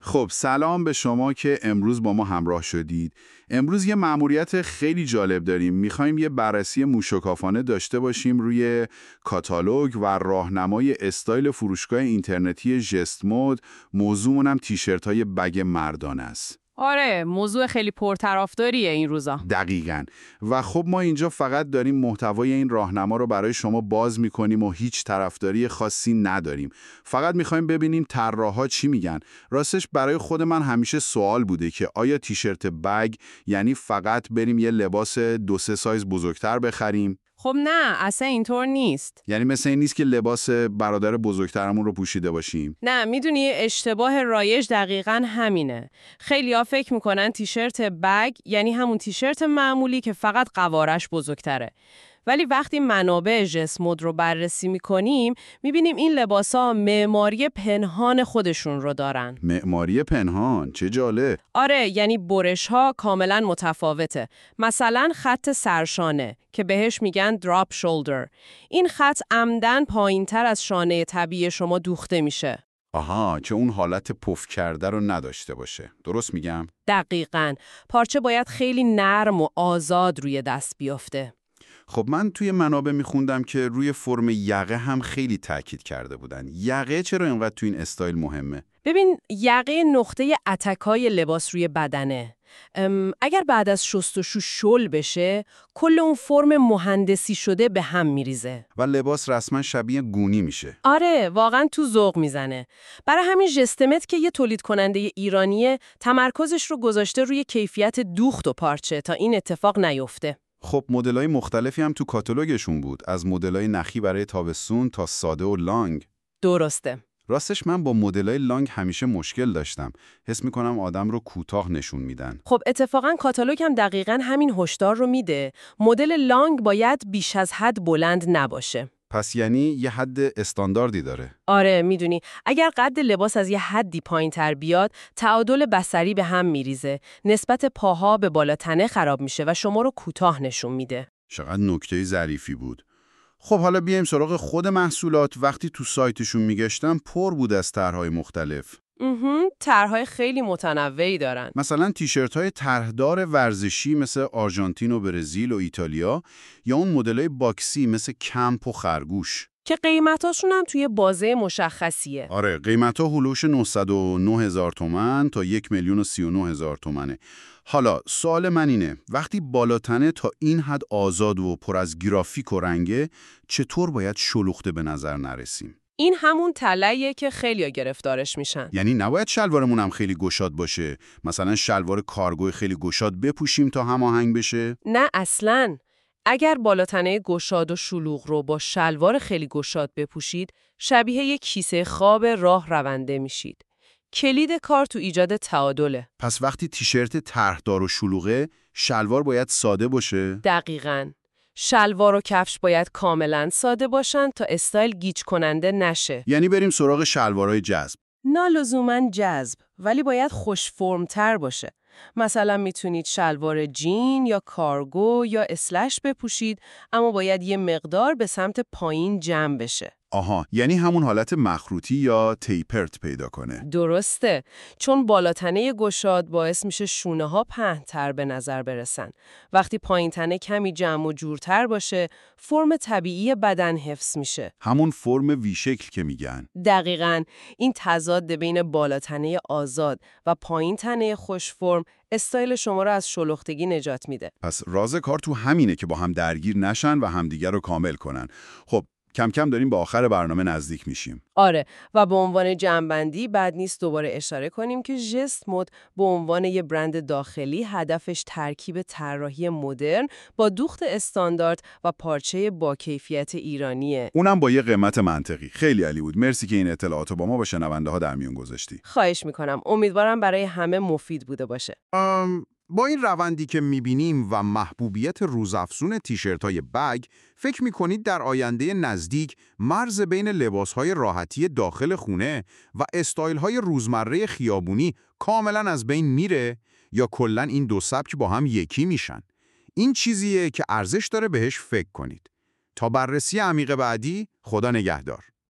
خب سلام به شما که امروز با ما همراه شدید. امروز یه مأموریت خیلی جالب داریم. میخوایم یه بررسی موشکافانه داشته باشیم روی کاتالوگ و راهنمای استایل فروشگاه اینترنتی ژست مود. موضوعمون هم تیشرت‌های بگ مردانه است. آره، موضوع خیلی پرطرفداریه این روزا. دقیقاً. و خب ما اینجا فقط داریم محتوای این راهنما رو برای شما باز می‌کنیم و هیچ طرفداری خاصی نداریم. فقط می‌خوایم ببینیم طراحا چی میگن. راستش برای خود من همیشه سوال بوده که آیا تیشرت بگ یعنی فقط بریم یه لباس 2-3 سایز بزرگتر بخریم؟ خب نه، اصلا اینطور نیست. یعنی مثل این نیست که لباس برادر بزرگترمون رو پوشیده باشیم. نه، میدونی اشتباه رایج دقیقاً همینه. خیلی‌ها فکر میکنن تیشرت بگ یعنی همون تیشرت معمولی که فقط قوارش بزرگتره. ولی وقتی منابع ژست مود رو بررسی میکنیم میبینیم این لباسا معماری پنهان خودشون رو دارن. معماری پنهان؟ چه جالب. آره، یعنی برش‌ها کاملا متفاوته. مثلا خط سرشانه که بهش میگن دراپ شولدر. این خط عمدن پایین‌تر از شانه طبیعی شما دوخته میشه. آها، که اون حالت پف کرده رو نداشته باشه. درست میگم؟ دقیقاً. پارچه باید خیلی نرم و آزاد روی دست بیفته. خب من توی منابع میخوندم که روی فرم یقه هم خیلی تاکید کرده بودن. یقه چرا اینقدر تو این استایل مهمه؟ ببین، یقه نقطه اتکای لباس روی بدنه. اگر بعد از شستشو شل بشه، کل اون فرم مهندسی شده به هم میریزه. و لباس رسما شبیه گونی میشه. آره، واقعا تو ذوق میزنه. برای همین ژست مود که یه تولید کننده ایرانیه، تمرکزش رو گذاشته روی کیفیت دوخت و پارچه تا این اتفاق نیفته. خب مدل‌های مختلفی هم تو کاتالوگشون بود، از مدل‌های نخی برای تابستون تا ساده و لانگ. درسته. راستش من با مدل‌های لانگ همیشه مشکل داشتم. حس می‌کنم آدم رو کوتاه نشون میدن. خب اتفاقا کاتالوگ هم دقیقاً همین هشدار رو میده. مدل لانگ باید بیش از حد بلند نباشه. پس یعنی یه حد استانداردی داره. آره، میدونی اگر قد لباس از یه حدی پایین‌تر بیاد، تعادل بصری به هم میریزه. نسبت پاها به بالا تنه خراب میشه و شما رو کوتاه نشون میده. چقدر نکته ظریفی بود. خب حالا بیایم سراغ خود محصولات. وقتی تو سایتشون میگشتم پر بود از طرح‌های مختلف. طرح‌های خیلی متنوعی دارن. مثلا تیشرت‌های طرحدار ورزشی مثل آرژانتین و برزیل و ایتالیا، یا اون مدل‌های باکسی مثل کمپ و خرگوش که قیمتاشون هم توی بازه مشخصیه. آره، قیمت‌ها هلوش 909,000 تومان تا 1,039,000 تومانه. حالا سوال من اینه، وقتی بالاتنه تا این حد آزاد و پر از گرافیک و رنگه، چطور باید شلوخته به نظر نرسیم؟ این همون تله‌ایه که خیلی‌ها گرفتارش میشن. یعنی نباید شلوارمون هم خیلی گشاد باشه؟ مثلا شلوار کارگوی خیلی گشاد بپوشیم تا هماهنگ بشه؟ نه اصلاً. اگر بالاتنه گشاد و شلوغ رو با شلوار خیلی گشاد بپوشید، شبیه یک کیسه خواب راه رونده میشید. کلید کار تو ایجاد تعادله. پس وقتی تیشرت طرحدار و شلوغه، شلوار باید ساده باشه؟ دقیقاً. شلوار و کفش باید کاملاً ساده باشن تا استایل گیج کننده نشه. یعنی بریم سراغ شلوارهای جذب. نه لزوماً جذب، ولی باید خوش فرم‌تر باشه. مثلا میتونید شلوار جین یا کارگو یا اسلش بپوشید، اما باید یه مقدار به سمت پایین جمع بشه. آها، یعنی همون حالت مخروطی یا تیپرت پیدا کنه. درسته، چون بالاتنه گشاد باعث میشه شونه ها پهن‌تر به نظر برسن. وقتی پایین تنه کمی جمع و جورتر باشه، فرم طبیعی بدن حفظ میشه. همون فرم وی شکل که میگن. دقیقاً. این تضاد بین بالاتنه آزاد و پایین تنه خوش فرم استایل شما رو از شلوغتگی نجات میده. پس راز کار تو همینه که با هم درگیر نشن و همدیگر رو کامل کنن. خب کم کم داریم به آخر برنامه نزدیک میشیم. آره، و به عنوان جمع‌بندی بد نیست دوباره اشاره کنیم که ژست مود به عنوان یه برند داخلی هدفش ترکیب طراحی مدرن با دوخت استاندارد و پارچه با کیفیت ایرانیه. اونم با یه قیمت منطقی. خیلی عالی بود. مرسی که این اطلاعات رو با ما با شنونده ها در میون گذاشتی. خواهش میکنم. امیدوارم برای همه مفید بوده باشه. با این روندی که می‌بینیم و محبوبیت روزافزون تیشرت‌های بگ، فکر می‌کنید در آینده نزدیک مرز بین لباس‌های راحتی داخل خونه و استایل‌های روزمره خیابونی کاملاً از بین میره یا کلاً این دو سبک با هم یکی میشن؟ این چیزیه که ارزش داره بهش فکر کنید. تا بررسی عمیق بعدی، خدا نگهدار.